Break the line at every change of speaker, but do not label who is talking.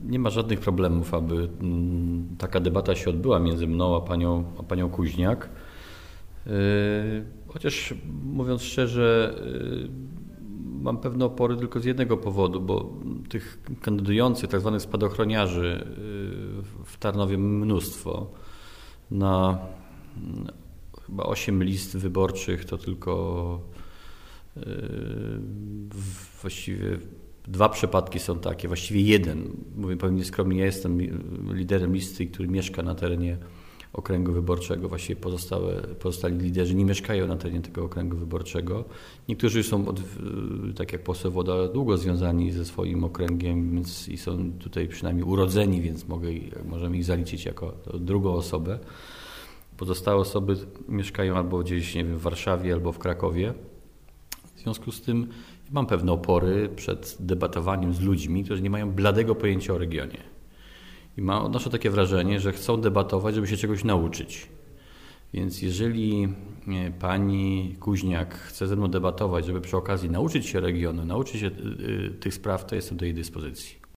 nie ma żadnych problemów, aby taka debata się odbyła między mną a panią Kuźniak. Chociaż mówiąc szczerze, mam pewne opory tylko z jednego powodu, bo tych kandydujących, tak zwanych spadochroniarzy w Tarnowie mnóstwo. Na chyba 8 list wyborczych to tylko właściwie 2 przypadki są takie, właściwie jeden. Powiem nieskromnie, ja jestem liderem listy, który mieszka na terenie okręgu wyborczego. Właściwie pozostali liderzy nie mieszkają na terenie tego okręgu wyborczego. Niektórzy są, tak jak poseł Woda, długo związani ze swoim okręgiem więc i są tutaj przynajmniej urodzeni, więc możemy ich zaliczyć jako drugą osobę. Pozostałe osoby mieszkają albo gdzieś, nie wiem, w Warszawie, albo w Krakowie. W związku z tym mam pewne opory przed debatowaniem z ludźmi, którzy nie mają bladego pojęcia o regionie. I odnoszę takie wrażenie, że chcą debatować, żeby się czegoś nauczyć. Więc jeżeli pani Kuźniak chce ze mną debatować, żeby przy okazji nauczyć się regionu, nauczyć się tych spraw, to jestem do jej dyspozycji.